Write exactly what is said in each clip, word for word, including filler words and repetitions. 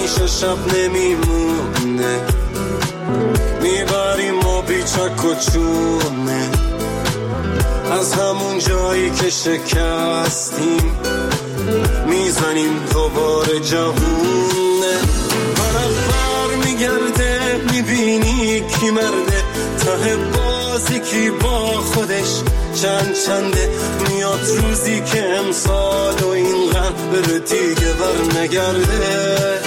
همیشه شب نمیمونه، میبریم ما بیچک و چونه از همون جایی که شکستیم، میزنیم دوباره جوونه. برق بر میگرده میبینی کی مرده، ته بازی کی با خودش چند چنده. میاد روزی که امسال و این غم بره دیگه بر نگرده.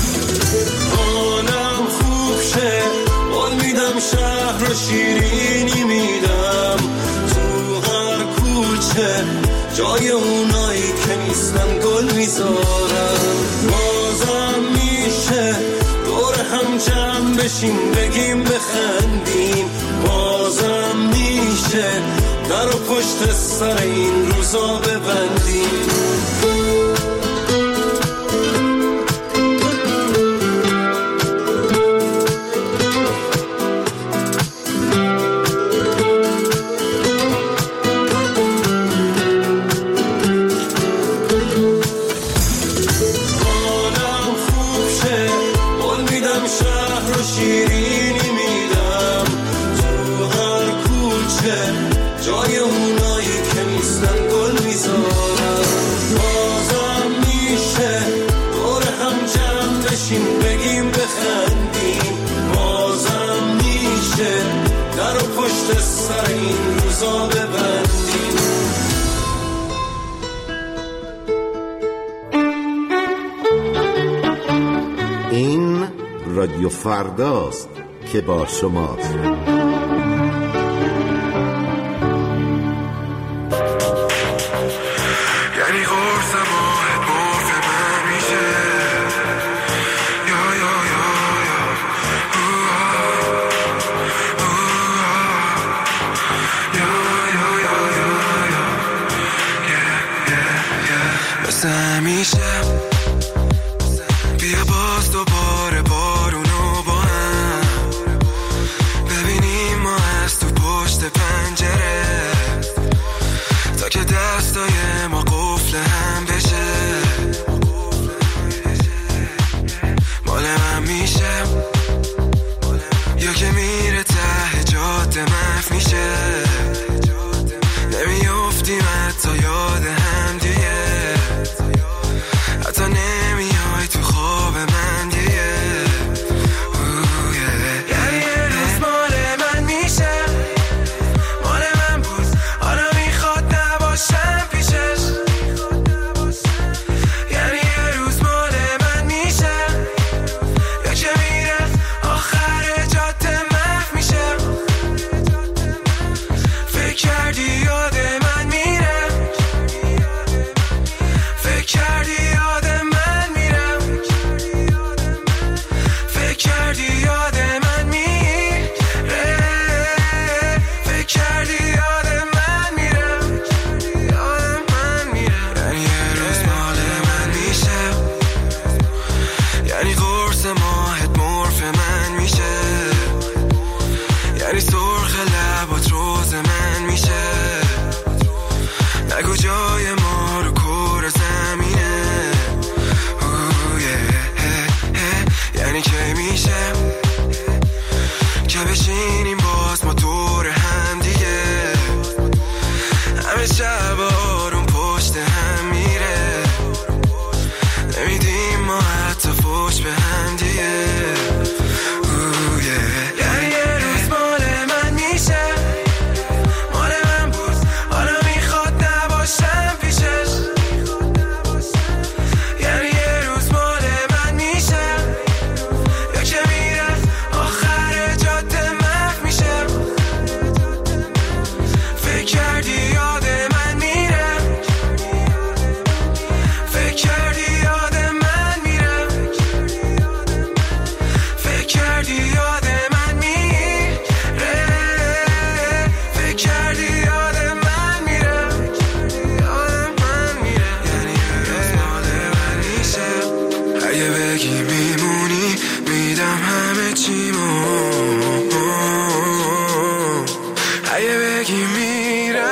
حالم خوب شه بال میدم، شهر و شیرینی میدم، تو هر کوچه جای اونایی که نیستن گل میذارم. بازم میشه دور هم جمع بشیم بگیم بخندیم، بازم میشه در و پشت سر این روزا ببندیم. جای اونایی که نیستن گل میذارم. بازم میشه دور هم جمع بشیم بگیم بخندیم، بازم میشه در و پشت سر این روزا ببندیم. این رادیو فرداست که با شماست. همیشه بیا باز دوباره بارونو با هم ببینیم ما از تو پشت پنجره، تا که دستای ما قفل هم بشه. مال من میشه یا که میره ته جاده محو میشه، نمیافتیم حتی یاد هم دیگه، حتی نمیای تو خواب من دیگه. یعنی یه روز مال من میشه، مال من بود حالا میخواد نباشم پیشش. یعنی یه روز مال من میشه یا که میره آخر جاده محو میشه. فکر کردی یاد من میره، فکر کردی یاد من میره، فکر کردی یاد من میره، فکر کردی یاد من میره، یاد من میره. یعنی یه روز مال من میشه، یعنی قرص ماهت مرف من میشه، یعنی سرخ لبات روز من میشه. نگو جای ما رو کره زمینه، یعنی که میشه که بشینیم باز ما دور هم دیگه، همه شب آروم پشت هم میره، نمیدیم ما حتی فوش به هم دیگه. یعنی یه روز مال من میشه، مال من بود حالا میخواد نباشم پیشش. یعنی یه روز مال من میشه یا که میره آخر جاده محو میشه. فکر کردی یاد من میره، فکر کردی یاد من میره، فکر کردی یاد من میره، فکر کردی یاد من میره، یاد من میره. یعنی یه روز مال من میشه، اگه بگی میمونی میدم همه چیمو، اگه بگی میرم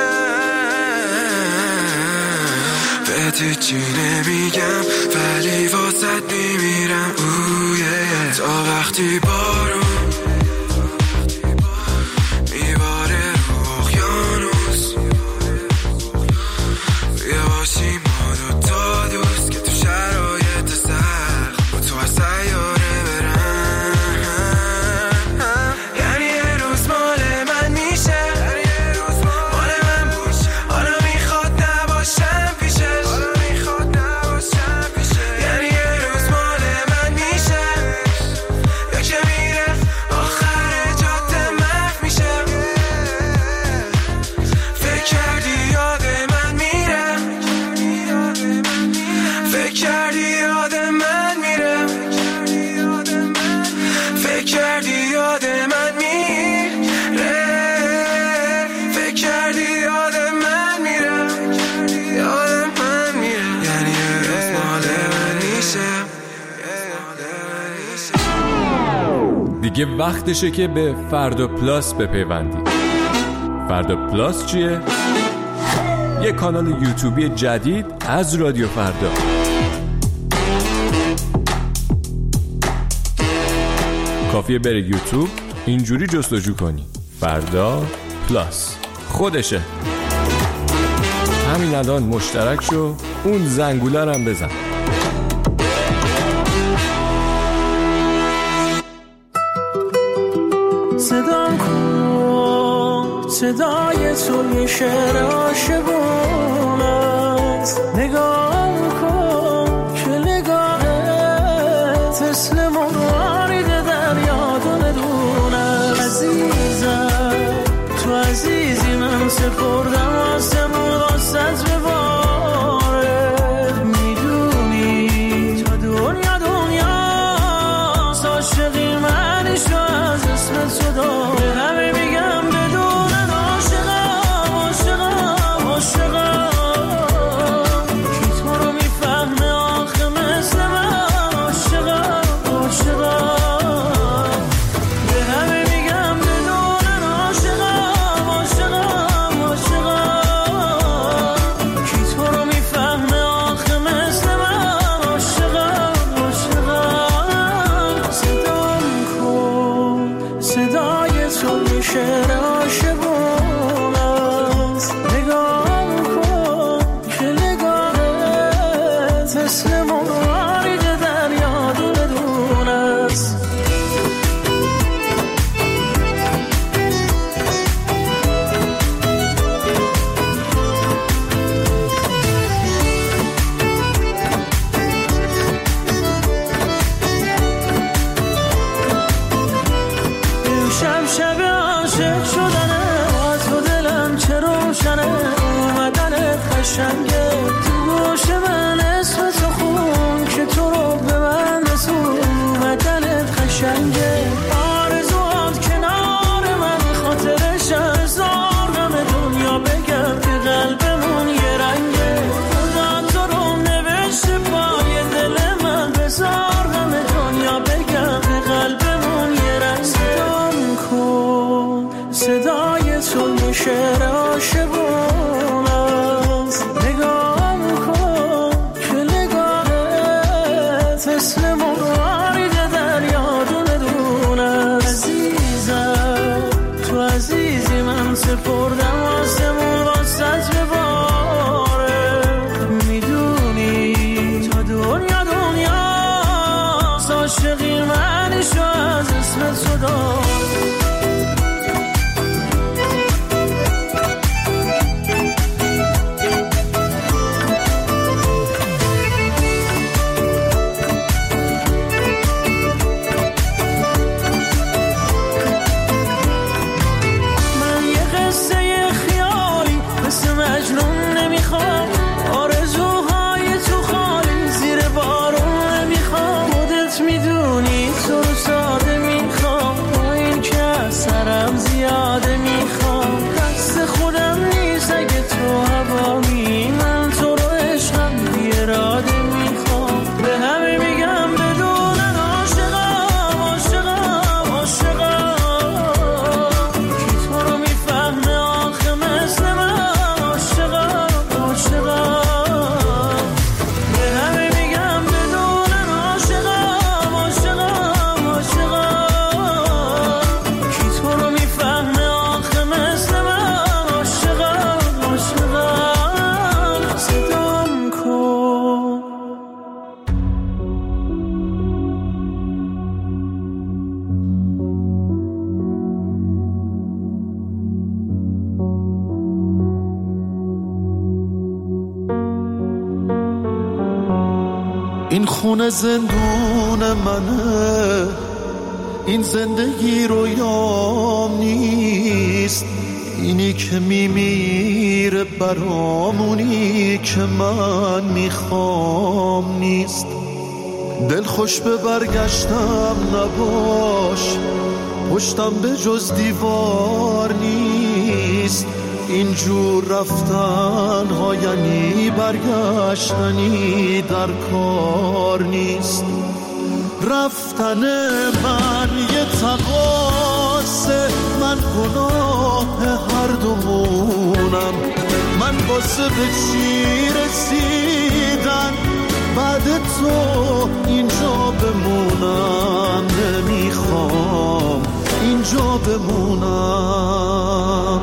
بهت چی نمیگم ولی واسد میمیرم. تا وقتی بارون میباره رو اقیانوس بیا باشیم ما دوتا دوست که تو شرایط سخت با تو از سیاره برن. یعنی یه روز مال من میشه، مال من باش، حالا میخواد نباشم پیشش، یعنی یه روز مال من میشه یا که میره آخر جاده محو میشه. فکر کردی یاد من میره، فکر کردی یاد من میره، فکر کردی یاد من میره، فکر کردی یاد من میره، یاد من میره. یعنی یه روز مال من میشه. دیگه وقتشه که به فردا پلاس بپیوندی. فردا پلاس چیه؟ یه کانال یوتیوبی جدید از رادیو فردا. کافیه بره یوتیوب اینجوری جستجو کنی فردا پلاس، خودشه. همین الان مشترک شو، اون زنگوله رو هم بزن. صدام کن صدای تو یه شعر عاشقون است. نگاه کن که نگاهت مثل مرارید دریا دونه دونه. عزیزم تو عزیزی من سپردم آسمون واسط بباره. میدونی تا دنیا دنیا عاشقی منی شو از اسم تو داره. همه میگم بدونن عاشقم عاشقم عاشقم کی تو رو میفهمه آخه مثل من. عاشقم عاشقم به همه میگم بدونن عاشقم عاشقم عاشقم کی تو رو میفهمه آخه مثل من. عاشقم عاشقم صدام کن صدای تو یه شعر عاشقون است. نگاه کن که نگاهت مثل مرارید دریا دونه دونه است. امشب شب عاشق شدنه با تو دلم چه روشنه. اومدنت قشنگه تو گوش من اسم تو خون که تو رو به من رسون. اومدنت قشنگه آرزوات کنار من خاطرش هزار غم دنیا بگم که قلبمون یه رنگه. خدا تو رو نوشته پای دل من بذار غم دنیا بگم که قلبمون یه رنگه. صدام کن صدای تو یه شعر عاشقون است. نگاه کن که نگاهت مثل مرارید دریا دونه دونه است. عزیزم تو عزیزی من سپردم آسمون واسط بباره. میدونی تا دنیا دنیا عاشقی منی شو از اسم تو داره. من یه قصه خیالی مثل مجنون نمیخوام. آرزوهای تو خالی زیر بارون نمیخوام. خودت میدونی تو رو ساده میخوام با این که از سرم این خونه زندون منه، این زندگی رویام نیست، اینی که میمیره برامونی که من میخوام نیست. دل خوش به برگشتم نباش، پشتم به جز دیوار نیست، اینجور رفتن ها یعنی برگشتنی در کار نیست. رفتن من یه تقاصه، من گناه هر دومونم، من واسه به چی رسیدن بعد تو اینجا بمونم، نمیخوام اینجا بمونم.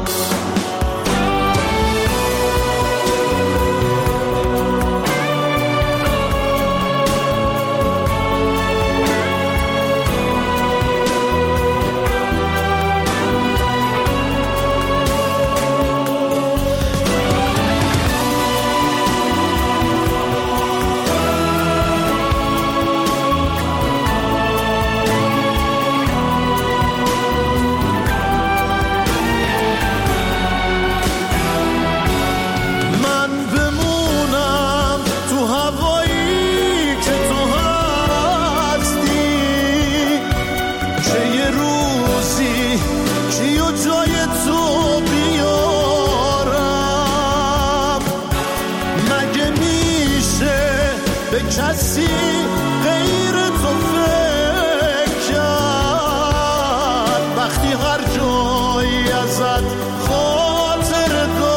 کسی غیر تو فکر کرد وقتی هر جایی ازت خاطر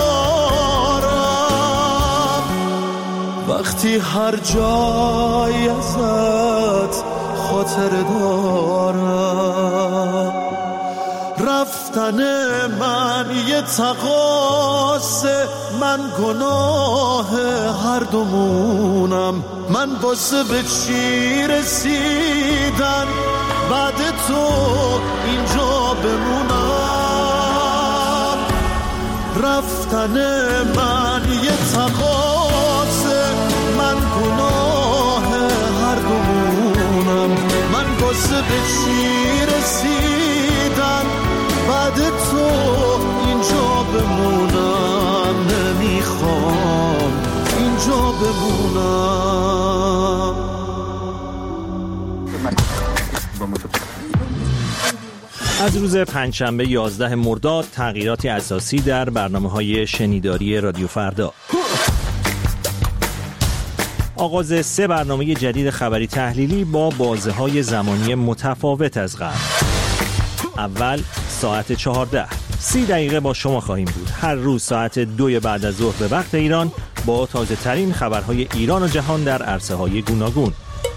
دارم، وقتی هر جایی ازت خاطر دارم. رفتن من یه تقاصه، من گناه هر دومونم، من واسه به چی رسیدن بعد تو اینجا بمونم. رفتن من یه تقاصه، من گناه هر دومونم، من واسه به چی رسیدن بعد تو اینجا بمونم، نمیخوام اینجا بمونم. از روز پنجشنبه یازده مرداد تغییراتی اساسی در برنامه‌های شنیداری رادیو فردا. آغاز سه برنامه جدید خبری تحلیلی با بازه‌های زمانی متفاوت از قبل. اول ساعت چهارده، سی دقیقه با شما خواهیم بود. هر روز ساعت دو بعد از ظهر به وقت ایران با تازه ترین خبرهای ایران و جهان در عرصه‌های گوناگون.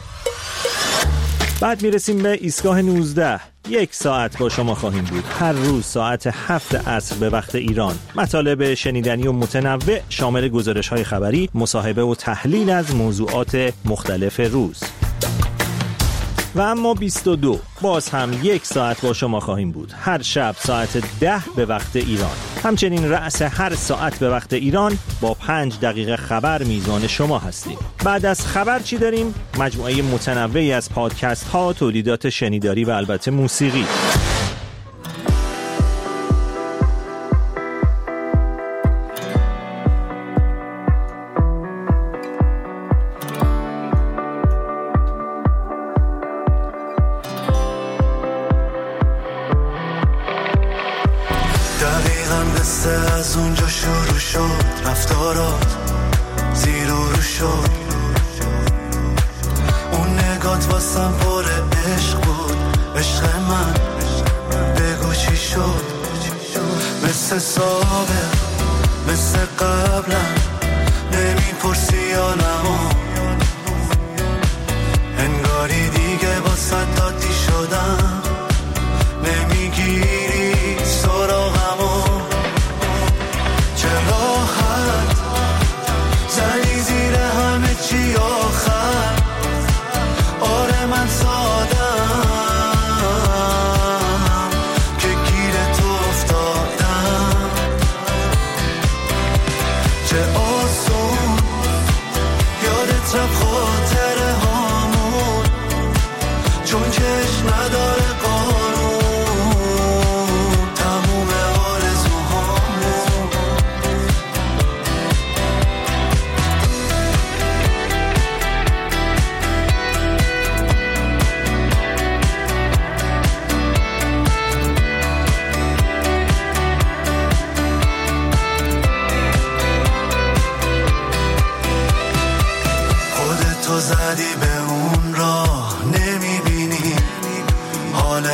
بعد میرسیم به ایستگاه نوزده، یک ساعت با شما خواهیم بود. هر روز ساعت هفت عصر به وقت ایران. مطالب شنیدنی و متنوع شامل گزارش‌های خبری، مصاحبه و تحلیل از موضوعات مختلف روز. و اما بیست و دو، باز هم یک ساعت با شما خواهیم بود. هر شب ساعت ده به وقت ایران. همچنین رأس هر ساعت به وقت ایران با پنج دقیقه خبر میزبان شما هستیم. بعد از خبر چی داریم؟ مجموعه متنوعی از پادکست ها، تولیدات شنیداری و البته موسیقی. از اونجا شروع شد رفتارات، زیر و رو شد اون نگات واسم پر عشق بود. عشق من بگو چی شد؟ مثل سابق مثل قبلم نمیپرسی آنمو، انگاری دیگه واسه دادی شدم، نمیگیری سراغمو. چه راحت زنی زیر همه چی آخر، آره من سادم که گیر تو افتادم. چه آسون یاد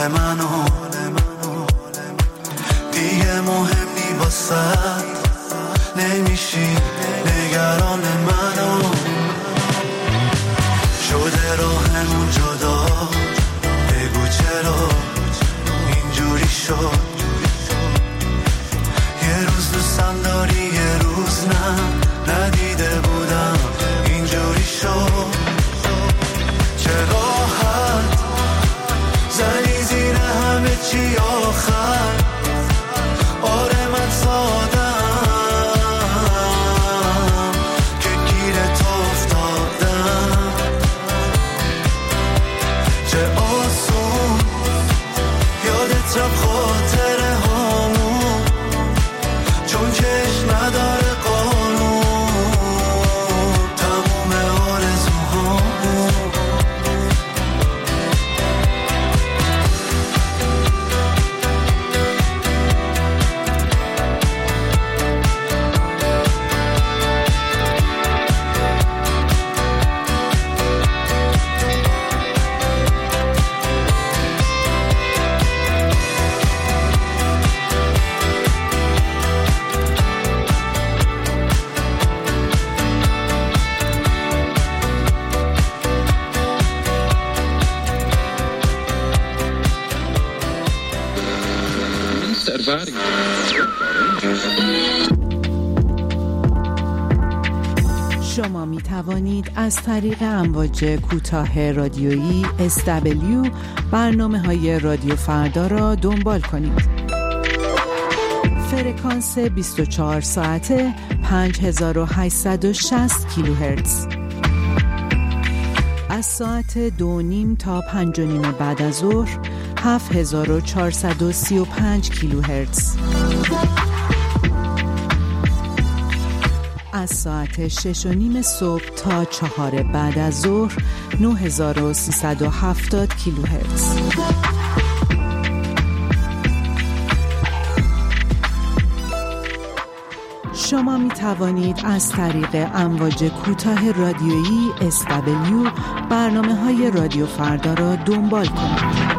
حال منو دیگه مهم نی واسد نمیشی نگران منو شده راهمون جدا بگو چرا اینجوری شد یه روز دوستم داری یه روز نه ندیده بودم اینجوری شد چه راحت زنی زیر همه چی آخر آره من سادم که گیر تو افتادم چه آسون یادت رفت خاطره هامون چون چشم نداره قانون تموم آرزوهامون شما می توانید از طریق امواج کوتاه رادیویی اس دبلیو برنامه های رادیو فردا را دنبال کنید. فرکانس بیست و چهار ساعته پنج هزار و هشتصد و شصت کیلوهرتز. از ساعت دو نیم تا پنج و نیم بعد از ظهر هفت هزار و چهارصد و سی و پنج کیلوهرتز. از ساعت شش و نیم صبح تا چهار بعد از ظهر نه هزار و سیصد و هفتاد کیلوهرتز. شما می توانید از طریق امواج کوتاه رادیویی اس دبلیو برنامه های رادیو فردا را دنبال کنید.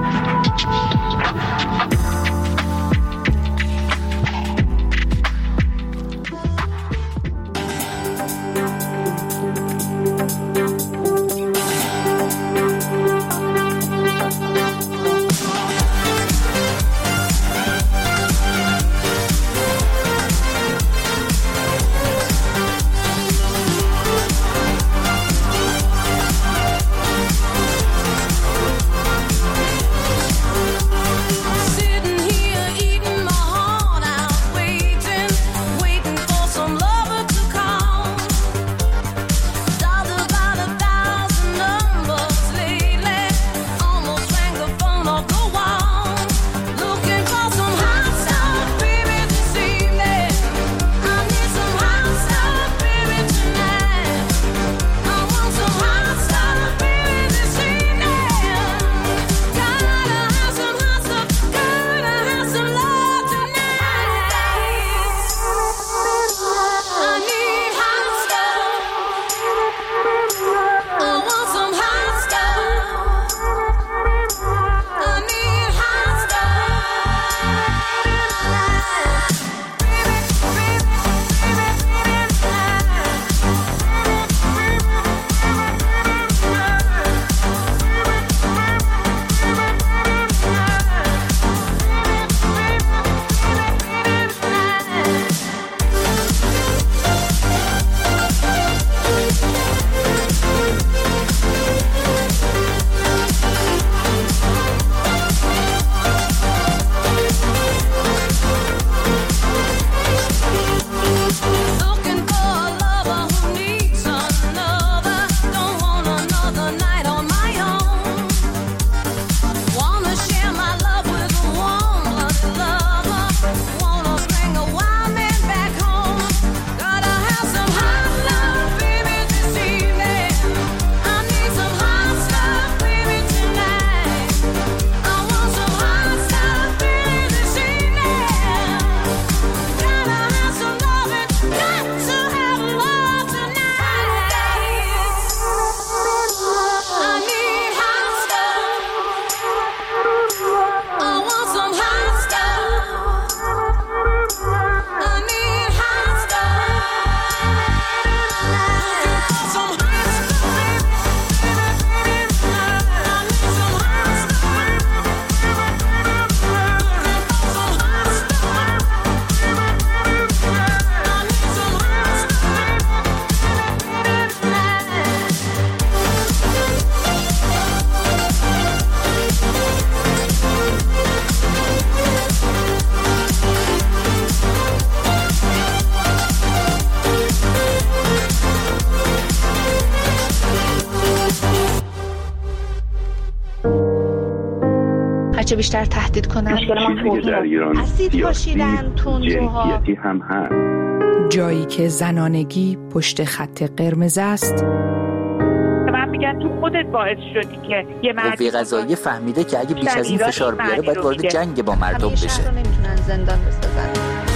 بچه بیشتر تهدید کنن. چیزی که در ایران اسید پاشیدن، تندروها، جنسیتی هم هست. جایی که زنانگی پشت خط قرمز است. من میگن تو خودت باعث شدی که یه مردی قوه قضاییه فهمیده که اگه بیش از این فشار بیاره باید وارد جنگ با مردم بشه. شهر رو نمیتونن زندان بسازن.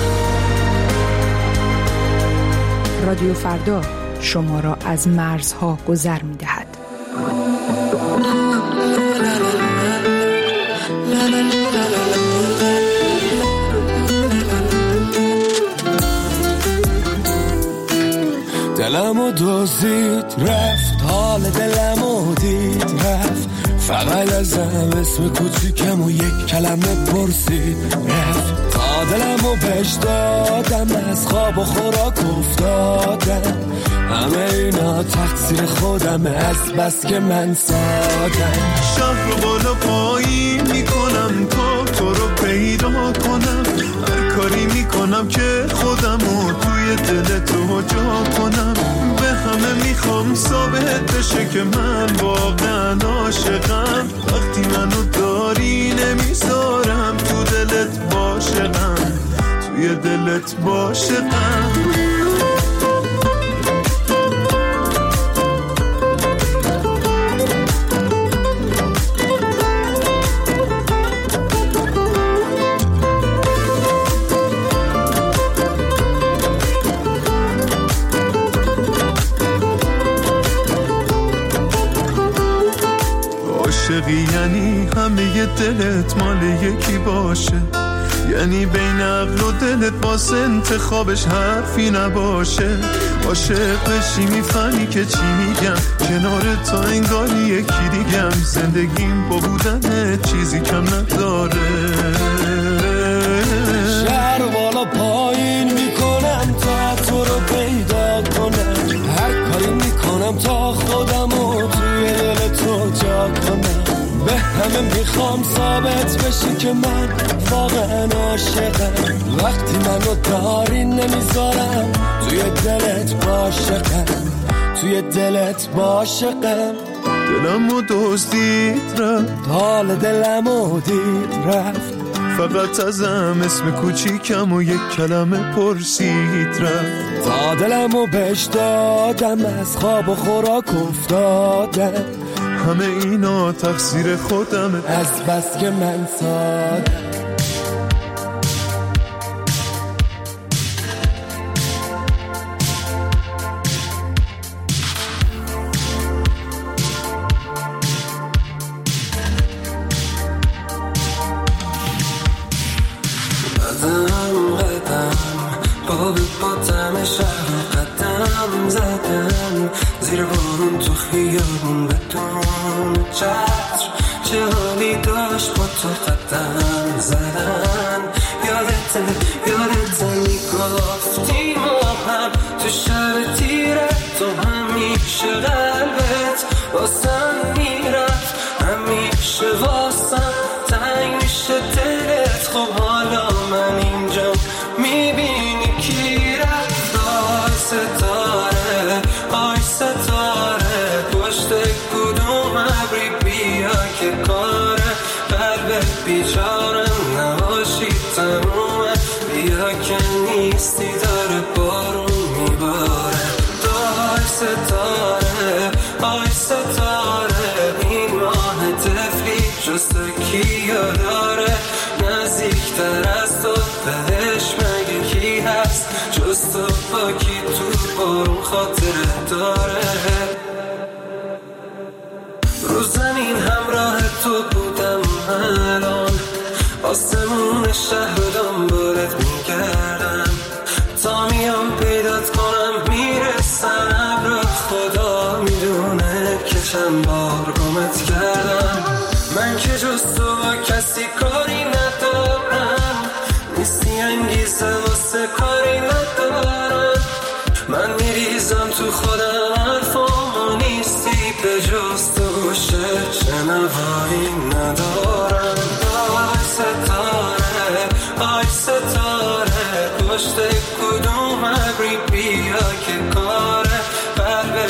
رادیو فردا شما را از مرزها گذر می‌دهد. دلمو دزدید رفت، حال دلمو دید رفت، فقط ازم اسم کوچیکم و یک کلمه پرسید رفت. تا دلمو بهش دادم، از خواب و خوراک افتادم، همه اینا تقصیر خودم، از بس که من سادم. شهر رو بالا پایین میکنم تا تو رو پیدا کنم، هر کاری میکنم که خودمو توی دل تو جا کنم. به همه میخوام ثابت بشه که من واقعا عاشقم، وقتی منو داری نمیذارم تو دلت باشقم، توی دلت باشقم. یعنی همه دلت مال یکی باشه، یعنی بین عقل و دلت باز انتخابش حرفی نباشه. عاشق بشی میفهمی که چی میگم، کنار تا انگاری یکی دیگم، زندگیم با بودن چیزی کم نداره. شهر بالا پایین میکنم تا تو رو پیدا کنم، هر کاری میکنم تا خودمو توی دل تو جا کنم. به همه میخوام ثابت بشی که من واقعا عاشقم، وقتی منو داری نمیذارم توی دلت باشقم، توی دلت باشقم. دلمو دزدید رفت، حال دلمو دید رفت، فقط ازم اسم کوچیکم و یک کلمه پرسید رفت. تا دلمو بهش دادم، از خواب و خوراک افتادم، همه اینا تقصیر خودمه، از بس که من سادم. قدم قدم بابی باتم شهر، قدم زدم زیر بارون تو خیابون بدون چتر، چه حالی داشت با تو قدم زدن. یادت یادت میگفتی ما هم تو شب تیره، تو همیشه قلبت واسم میرفت، همیشه واسم تنگ میشه دلت. خب حالا من اینجا میبینی کی رفت. آی ستاره آی ستاره، پشت کدوم ابری بیا که کاره، قلب بیچارم نباشی تمومه، بیا که نیستی داره بارون میباره. آی ستاره آی ستاره، این ماه تفلی جست کیا داره، نزدیکتر از تو بهش مگه کی هست، جز تو با کی تو بارون خاطره داره. رو زمین همراه تو بودم الان، آسمون شهر دنبالت میگردم، تا میام پیدات کنم میرسم ابر، خدا میدونه که چند بار گمت کردم. من که جز تو با کسی کاری ندارم، نیستی انگیزه واسه کاری ندارم. من میریزم تو خودم حرفامو، نیستی به جز تو گوشه شنوایی ندارم. آی ستاره آی ستاره، پشت کدوم ابری بیا که کاره، قلب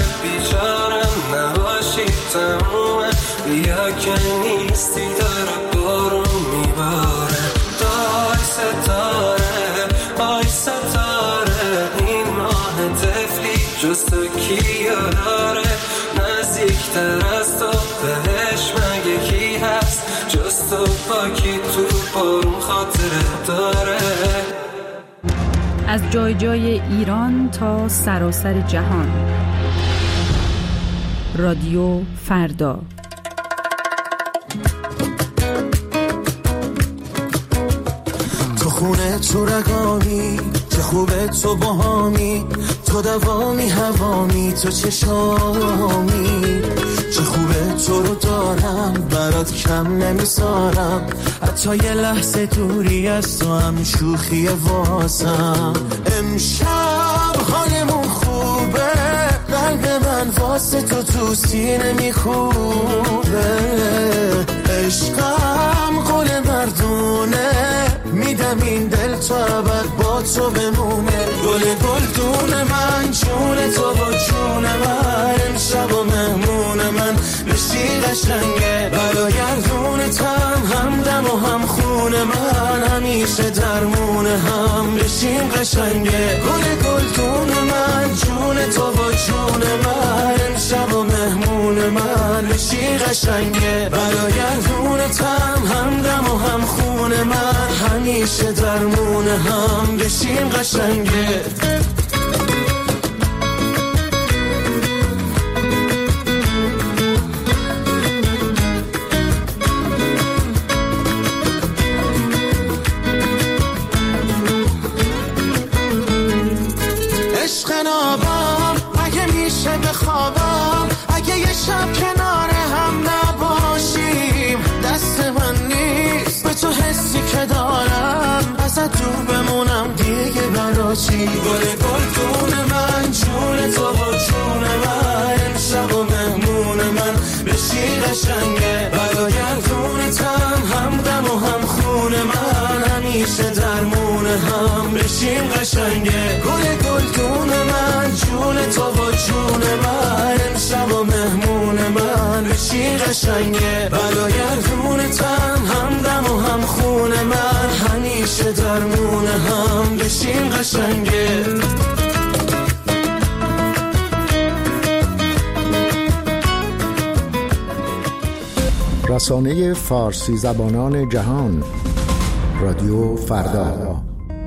بیچارم نباشی تمومه، بیا که نیستی داره بارون میباره. دای ستاره آی ستاره این ماه تفلی جز تو کیو داره؟ نزدیکتر از تو بهش مگه کی هست جز تو؟ با کی تو بارون خاطره داره؟ از جای جای ایران تا سراسر جهان، رادیو فردا. تو خونه تو رگامی، چه خوبه تو باهامی، تو دوامی هوامی، تو چشامی، چه خوبه تو رو دارم برات کم نمیذارم، حتی یه لحظه دوری از تو هم شوخی واسم. امشب حالمون خوبه، قلب من واسه تو تو سینه میخوبه، عشقم قول مردونه، میدم این دل تا ابد با تو بمونه. گل گلدون من جون تو با جون من، امشب و مهمون من بشی قشنگه، برگردونتم همدم و هم خون من، همیشه درمون هم بشیم قشنگه. گل گلدون من جون تو با جون من، امشب و مهمون من بشی قشنگه، برگردونتم همدم و هم خون من، همیشه درمون هم بشیم قشنگه. عشق نابم اگه میشه بخوابم، اگه یه شب کنار هم نباشیم، دست من نیست به تو حسی که دارم، ازت دور بمونم دیگه برا چی؟ گل گلدون من جون تو با جون من، امشب و مهمون من بشی قشنگه، برگردونتم همدم و هم خون من، همیشه درمون هم بشیم قشنگه. گل گلدون من جون تو با جون من، امشب و مهمون من بشی قشنگه، برگردونتم همدم و هم خون من، همیشه درمون هم بشیم قشنگه. رسانه فارسی زبانان جهان، رادیو فردا.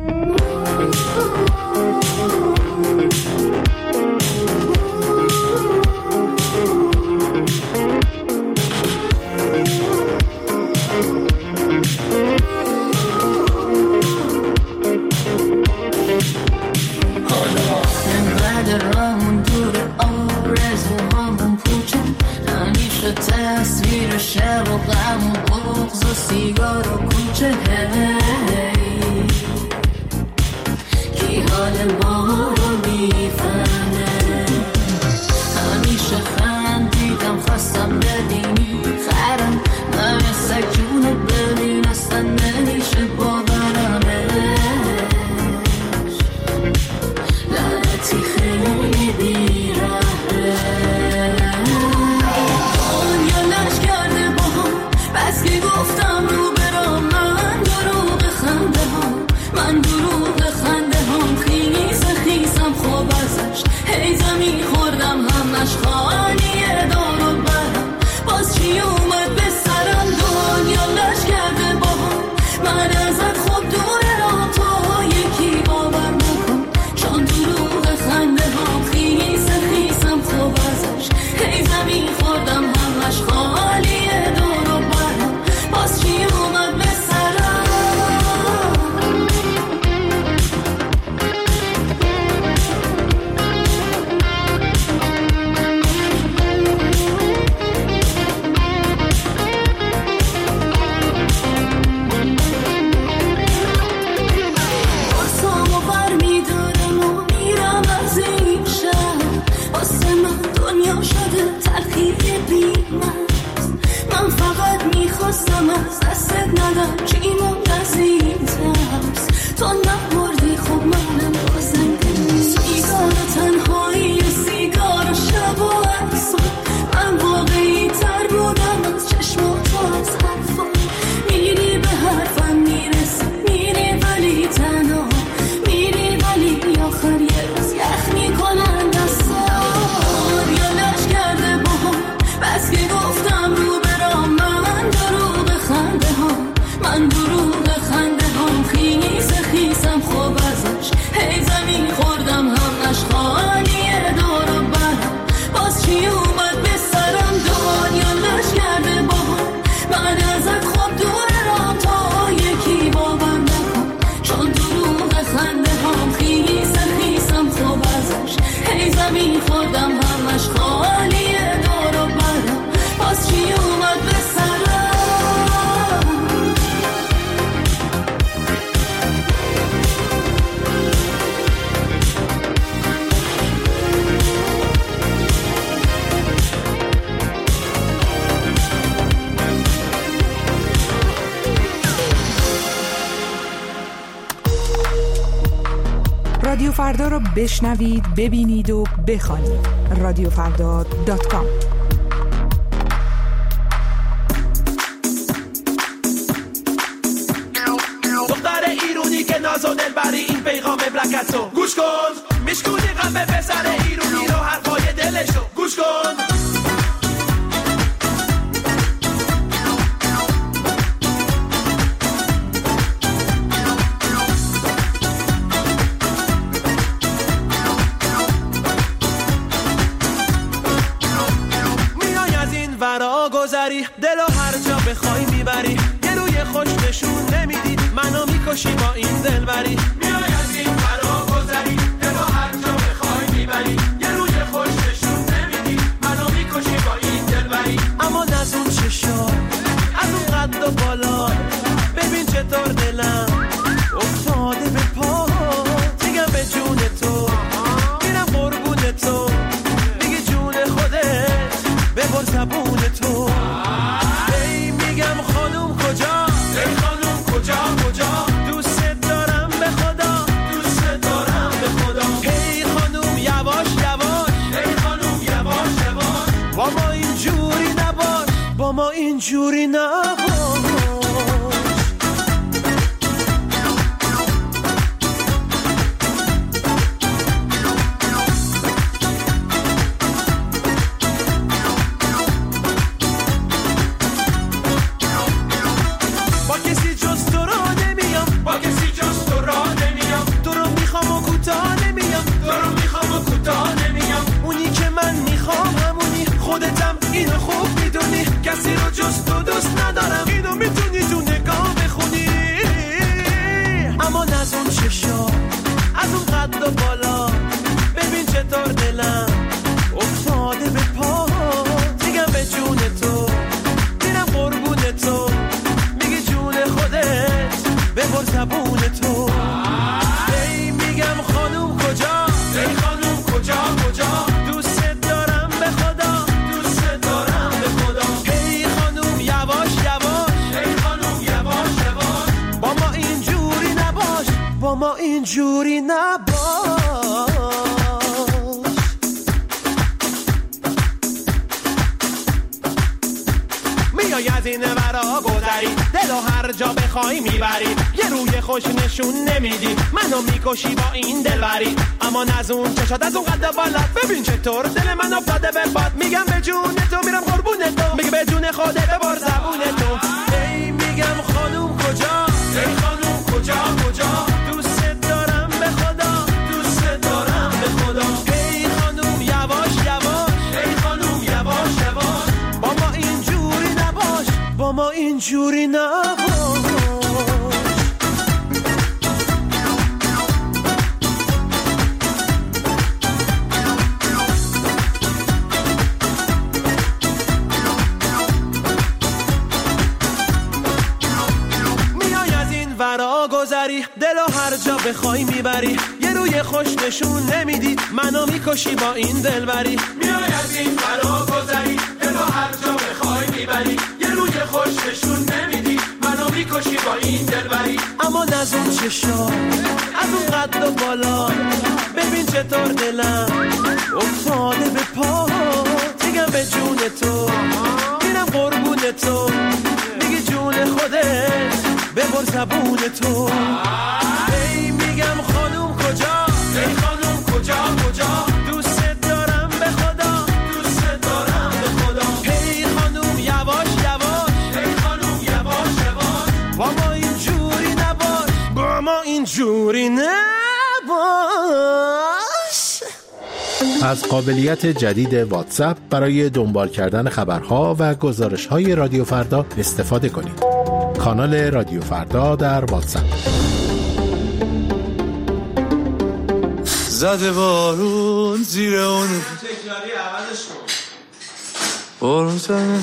تصویر شب و غم و بغض و سیگار و کوچه، کی حال ما رو میفهمه؟ همیشه خندیدم خواستم ببینی خرم، من مثل جونه ببین اصلا نمیشه باورمش، لعنتی خیلی بیرهه. بس که گفتم رو برام، من دروغ خنده ها، من دروغ خنده ها، خیز خیزم خوب ازش، هی زمین خوردم همش خالیه دار و برم، باز چی اومد به سرم؟ دنیا لش کرده با هم، من ازت خوب دوره را تو یکی باور نکن، چون دروغ خنده ها، خیز خیزم خوب ازش، هی زمین خوردم همش خالیه دار و برم، باز چی اومد به سرم؟ بارسامو بر میدارم و میرم از این شهر، واسه من دنیا شده تلخی بی‌مرز، من فقط میخواستم از دستت ندم، چی موند از این ترس؟ تو نبردی خب منم بازم سیگار تنهایی و سیگار شب و عکسات، من واقعی تر بودم از چشمات و از حرفات، میری به رادیو فردا را بشنوید، ببینید و بخوانید. رادیو فردا دات کام. دختر ایرونی که ناز و دلبری، این پیغام بلکتو گوش کن. میشکونی قلب پسر ایرونی رو، حرفای دلشو گوش کن. گذری دلو هر جا بخوای میبری، یه روی خوش نشون نمیدی، منو میکشی با این دلبری. میای از این فرا گذری دلو هر جا بخوای میبری، یه روی خوش نشون نمیدی، منو میکشی با این دلبری. اما از اون چشا، از اون قد و بالا، ببین چطور دلم افتاده به پا. میگم به جون تو، میرم قربون تو، میگی جون خودت ببر زبون تو. ای میگم خانوم کجا، ای خانوم کجا کجا، دوست دارم به خدا، دوست دارم به خدا. ای خانوم یواش یواش، ای خانوم یواش یواش، با ما اینجوری نباش، با ما اینجوری نباش. کسی رو جز تو دوست ندارم، اینو میتونی تو نگاه بخونی. اما از اون چشا، از اون قد و بالا، ببین چطور دلم افتاده به پا. میگم به جون تو، میرم قربون تو، میگی جون خودت ببر زبون تو. ای میگم خانوم کجا، ای خانوم کجا کجا، دوست دارم به خدا، دوست دارم به خدا. ای خانوم یواش یواش، ای خانوم یواش یواش، با ما اینجوری نباش، با ما اینجوری نباش. میای از این ورا گذری دلو هر جا بخوای میبری، یه روی خوش نشون نمیدی، منو میکشی با این دلبری. اما از اون چشات، از اون قد بالا، ببین چطور دل من افتاده به باد. میگم به جون تو، میرم قربون تو، میگه به جون خودت ببر زبون تو. ای میگم خانوم کجا، ای خانوم کجا کجا، دوست دارم به خدا، دوست دارم به خدا. ای خانوم یواش یواش، ای خانوم یواش یواش، با ما اینجوری نباش، با ما اینجوری نباش. ورا گذری دلو هر جا بخوای میبری، یه روی خوش نشون نمیدی، منو میکشی با این دلبری. میای از این ورا گذری دلو هر جا بخوای میبری، یه روی خوش نشون نمیدی، منو میکشی با این دلبری. اما از اون چشا، از اون قد و بالا، ببین چطور دلم افتاده به پا. میگم به جون تو، میرم قربون تو، میگی جون خودت ببر زبون تو. ای میگم خانوم کجا، ای خانوم کجا کجا، دوست دارم به خدا، دوست دارم به خدا. ای خانوم یواش یواش، ای خانوم یواش یواش، با ما اینجوری نباش، با ما اینجوری نباش. از قابلیت جدید واتساپ برای دنبال کردن خبرها و گزارش‌های رادیو فردا استفاده کنید. کانال رادیو فردا در واتساپ. زده بارون زیر اون بارون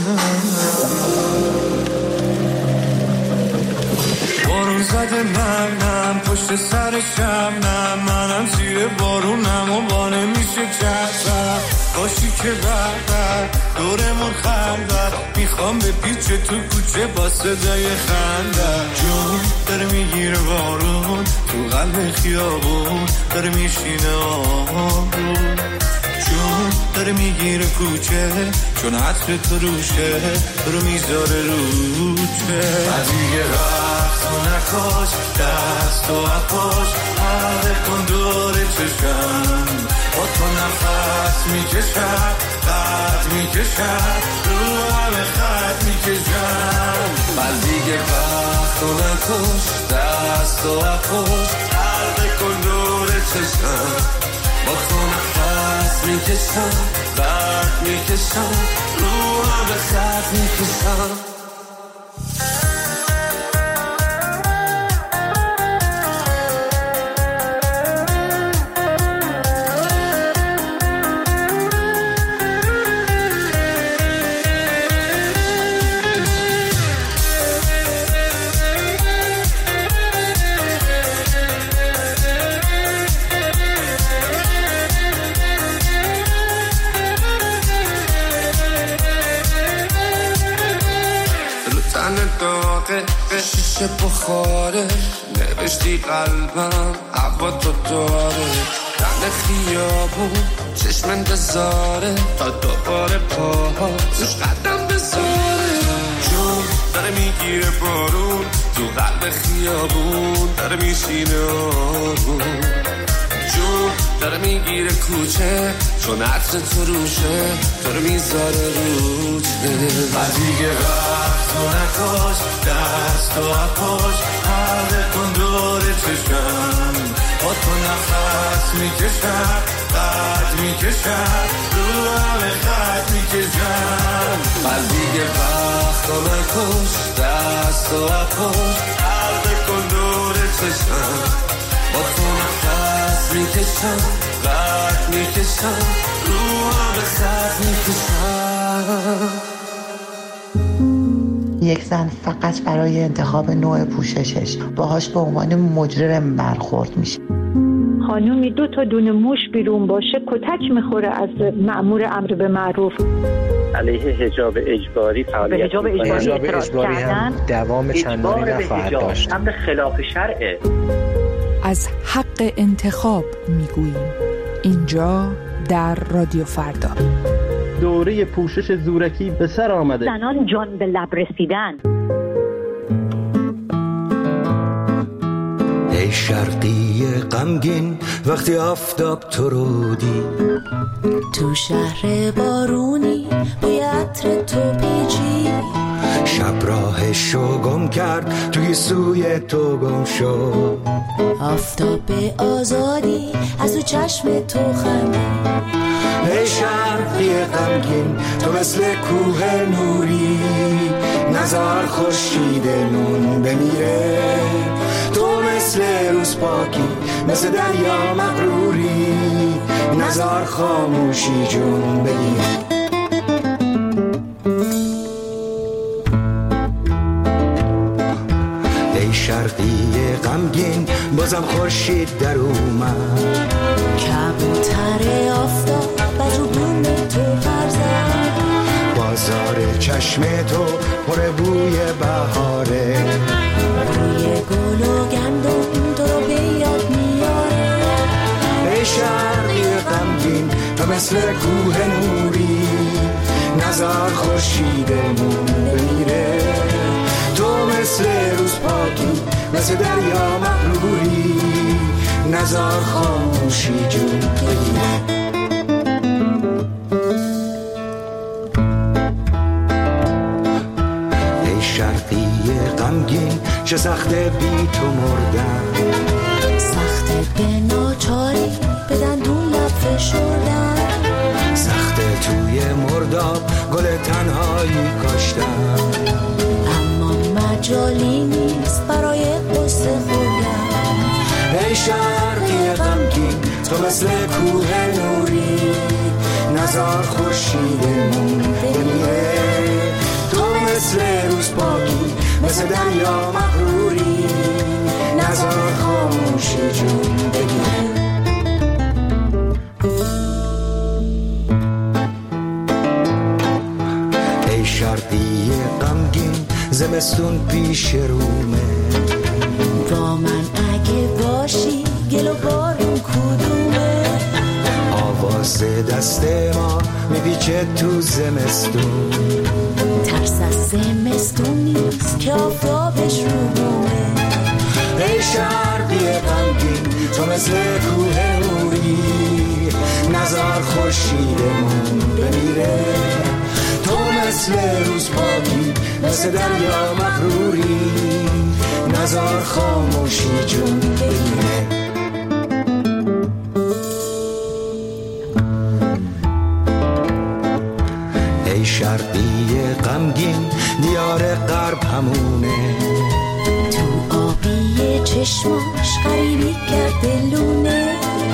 بارون زده منم پشت سرشم، نه منم زیر بارونم و بانه میشه کفتم. باشی که بعد دورمون خلوت میخوام به پیچ تو کوچه با صدای خنده جون داره میگیره بارون تو قلب خیابون داره میشینه آبون جون داره میگیره کوچه چون عطر تو روشه رو میذاره روچه از دیگه وقت و نکاش دست و اپاش حلقه کن دور چشم با تو نفس میکشم قد میکشم رو همه خط میکشم از دیگه وقت و نکاش دست و اپاش حلقه کن دور چشم با تو نفس میکشم قد میکشم رو همه خط میکشم شیشه بخاره نوشتی قلبم هوا تو داره دن خیابون چشم انتظاره تا دوباره پاها روش قدم بذاره جون داره میگیره بارون تو قلب خیابون داره میشینه آروم جون داره میگیره کوچه چون عطر تو روشه تو رو میذاره روچه و دیگه وقت و نکاش دست و اپاش حلقه کن دور چشم با تو نفس میکشم قد میکشم رو همه خط میکشم و دیگه وقت و نکاش دست و اپاش حلقه کن دور چشم با تو نفس میکشم قد میکشم رو همه خط میکشم یک زن فقط برای انتخاب نوع پوششش باهاش به عنوان مجرم برخورد میشه. خانومی دو تا دونه موش بیرون باشه کتک میخوره از مأمور امر به معروف. علیه حجاب اجباری فعالیت حجاب اجباری, حجاب اجباری هم دوام چندانی نخواهد داشت. امر خلاف شرعه. از حق انتخاب میگوییم اینجا در رادیو فردا. دوره پوشش زورکی به سر آمده. زنان جان به لب رسیدن. ای شرقی غمگین وقتی آفتاب تو رو دید تو شهر بارونی بوی عطر تو پیچی شب راهشو گم کرد توی سوی تو گم شد آفتاب آزادی از تو چشم تو خندید ای شرقی غمگین تو مثل کوه نوری نزار خورشید نون بمیره تو مثل روز پاکی مثل دریا مغروری نزار خاموشی جون بگیر ای شرقی غمگین بازم خورشید در اومد کبوتر آفتاب بر بوم تو پرزد بازار چشم تو پر بوی بهاره بوی گل و گندم تو رو به یاد میاره ای شرقی غمگین تو مثل کوه نوری نزار خورشیدمون بمیره تو مثل روز پاکی مثل دریا مغروری نزار خاموشی جون بگیره ای شرقی غمگین چه سخته بی تو مردن سخته به ناچاری به دندون لب فشردن سخته توی مرداب گل تنهایی کاشتن اما مجالی نیست برای قصه خوردن ای شرقی غمگین تو مثل کوه نوری نزار خورشیدمون بمیره تو مثل روز پاکی مثل دریا مغروری نزار خاموشی جون بگیره زمستون پیش رومه. با من اگه باشی گل و بارون کدومه؟ آواز دست ما میپیچه تو زمستون. ترس از زمستون نیست که آفتابش رو بومه. ای شرقی غمگین تو مثل کوه نوری، نزار خورشیدمون بمیره. تو مثل روز پاکی مثل دریا مغروری، نزار خاموشی جون بگیره. ای شرقی غمگین دیار غرب همونه، تو آبی چشماش غریبی کرده لونه.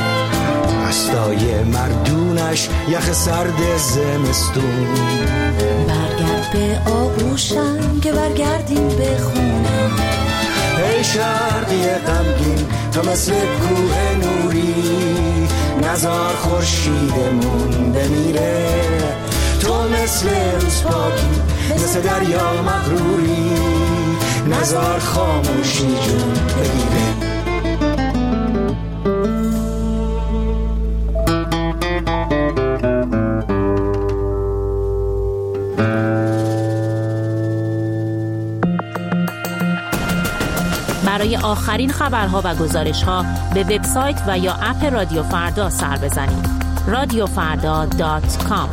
دستای مردونش یخ سرد زمستون. برگرد به آغوشم که برگردیم به خونه. ای شرقی غمگین تو مثل کوه نوری، نزار خورشیدمون بمیره. تو مثل روز پاکی مثل دریا مغروری، نزار خاموشی جون بگیره. برای آخرین خبرها و گزارش‌ها به وبسایت و یا اپ رادیو فردا سر بزنید. رادیو فردا دات کام.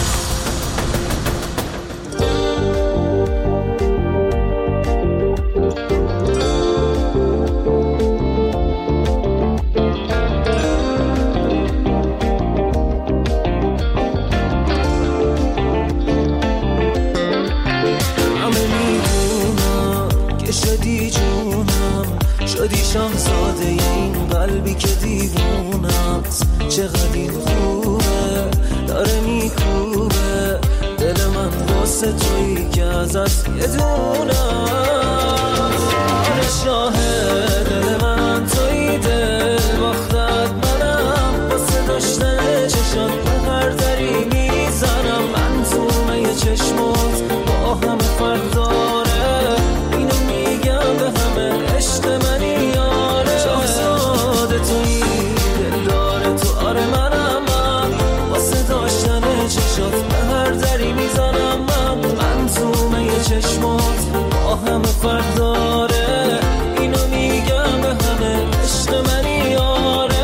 شدی شاهزاده این قلبی که دیوونم، چقدر این خوبه داره میکوبه دل من واسه تویی که ازت یه دونم. آره شاهد دل من تویی، دل باختت منم، واسه داشتن چشات به هر دری میزنم. من تومه یه چشمات با همه فرق داره، اینو میگم به همه عشق منی یاره. شاهزاده تویی دل داره تو، آره منم من، واسه داشتن چشات به هر دری میزنم. من من تومه یه چشمات با همه فرق داره، اینو میگم به همه عشق منی یاره.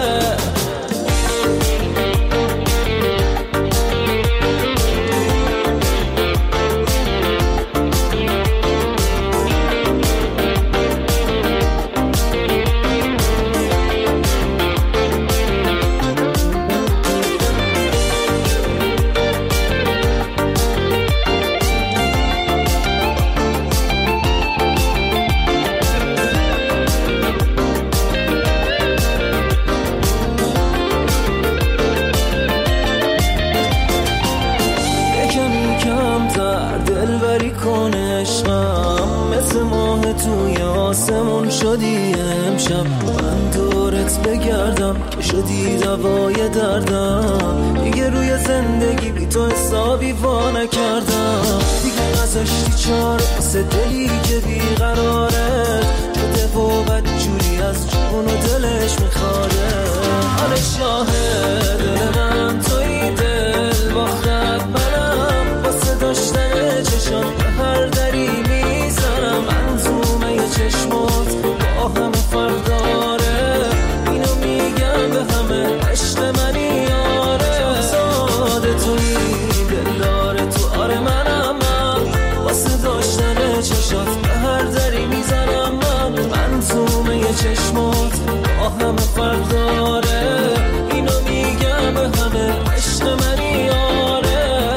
شدی امشب من دورت بگردم که شدی دوای دردم. دیگه روی زندگی بی تو حسابی وا نکردم، دیگه نذاشتی چاره واسه دلی که بیقراره شده و بدجوری از جون و دلش میخواره. آره شاهد دل من تویی، دل باختت منم، واسه داشتن چشات به هر دری میزنم. من زومه یه چشمات با همه فرق داره، اینو میگم به همه عشق منی یاره. شاهزاده تویی دل داره تو، آره منم من، واسه داشتن چشات به هر دری میزنم. من من زومه یه چشمات با همه فرق داره، اینو میگم به همه عشق منی یاره.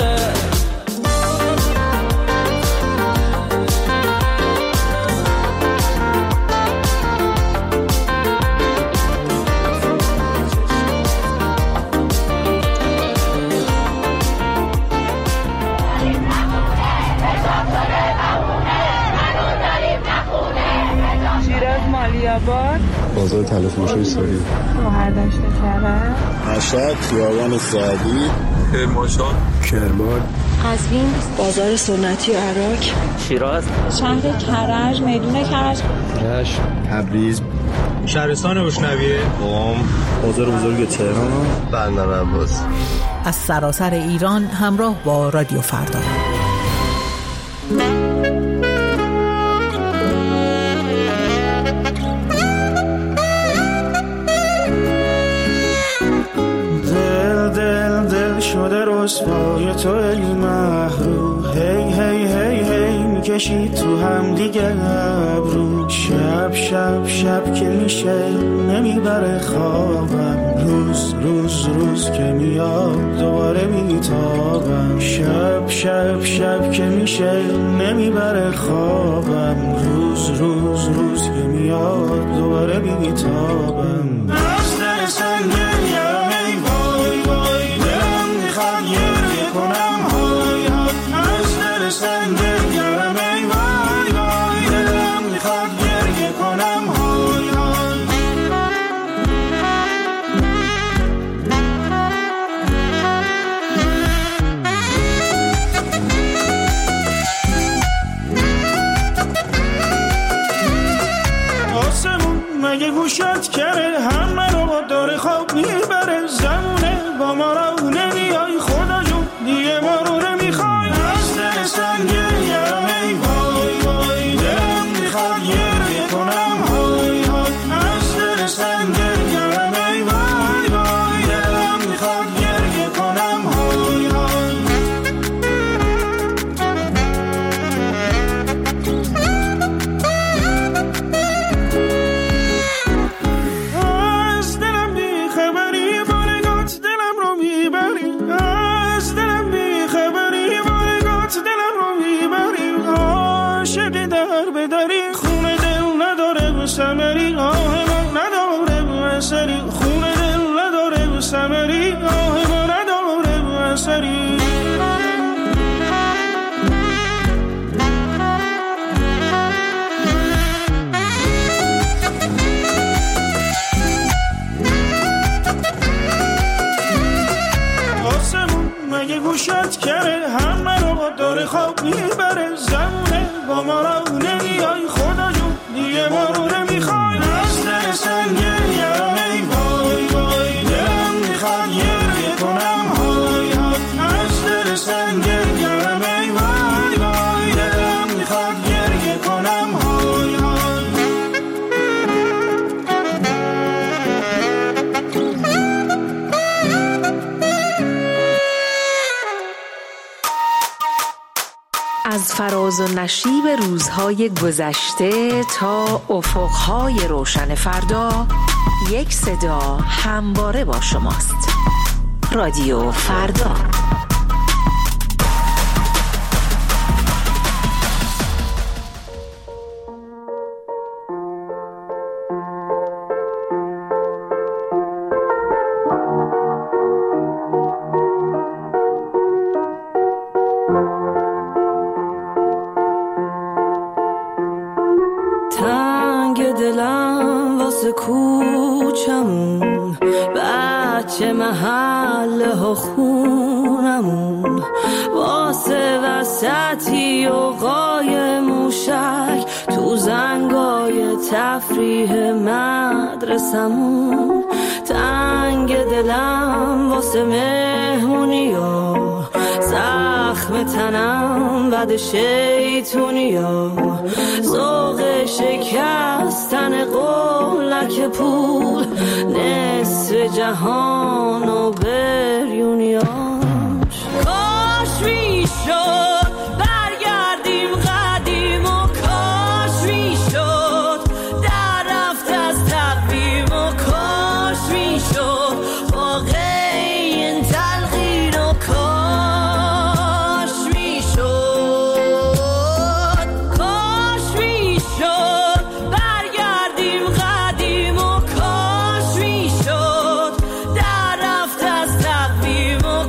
بازار تلفروشی سوری، شوهرداشته کرده، مشهد، خیابان سعدی، کرمانشاه، کرمان، قزوین، بازار سنتی عراق، شیراز، شهر کرج، میدون کرج، رشت، تبریز، شهرستان روشنویه، قم، بازار بزرگ تهران، بندر عباس. از سراسر ایران همراه با رادیو فردا. دل دل دل شده رسوای تو ای محروم، هی هی هی هی میکشی تو هم دیگه ابرو، شب شب شب که میشه نمیبره خوابم، روز روز روز که میاد دوباره میتابم، شب شب شب که میشه نمیبره خوابم، روز روز روز که میاد دوباره میتابم. از دل سنگیم ای وای وای دلم میخواد گریه کنم های های، از دل سنگیم ای وای وای دلم میخواد گریه کنم های های. آسمون مگه گوشت کره همه رو داره خواب میبره، زمونه با ما رو نمیای خدا جون دیگه ما رو نمیخوای، از دل سنگیم ای وای وای دلم میخواد گریه کنم های های، از دل سنگیم ای وای وای دلم میخواد گریه کنم های های. از دلم بیخبری بارگات دلم رو میبری، از دلم بیخبری بارگات دلم رو میبری، عاشق در بدری خونه دل نداره ثمری، آه ما نداره اثری، خونه دل نداره ثمری، آه ما نداره اثری. آسمون مگه گوشت کره همه رو داره خواب میبره، زمونه با ما رو نمیای خدا جون دیگه ما رو نمیخوای، از دل سنگیم ای وای وای دلم میخواد گریه کنم های های، از دل سنگیم ای وای وای دلم میخواد گریه کنم های های. از فراز و نشیب روزهای گذشته تا افقهای روشن فردا، یک صدا همواره با شماست. رادیو فردا. کوچمون بچه محله ها خونمون، واسه وسطی و قای موشک تو زنگای تفریح مدرسمون، تنگ دلم واسه مهمونی و زخم تنم بد شیطونی و ذوق شکستن قولک پول، نصف جهان و بریونیاش. کاش میشد برگردیم قدیم و کاش میشد در رفت از تقویم و کاش میشد واقع این تلقین و کاش میشد، کاش میشد برگردیم قدیم و کاش میشد در رفت از تقویم و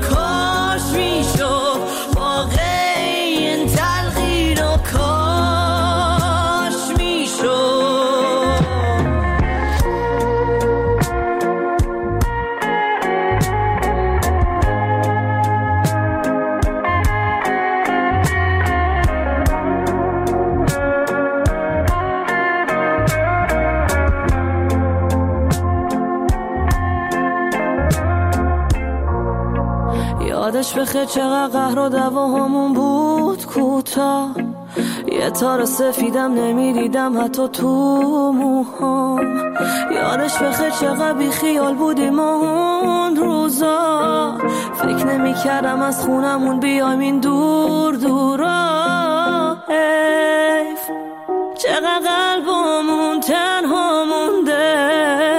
یادش بخیر چقدر قهر و دعواهامون بود کوتاه، یه تار سفیدم نمیدیدم حتی تو موهام. یادش بخیر چقدر بی خیال بودیم اون روزا، فکر نمی کردم از خونمون بیایم این دور دورا. حیف چقدر قلبمون تنها مونده،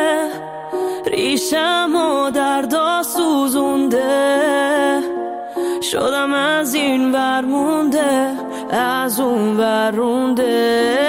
ریشم و دردا سوزونده، شدم از این ور مونده از اون ور رونده.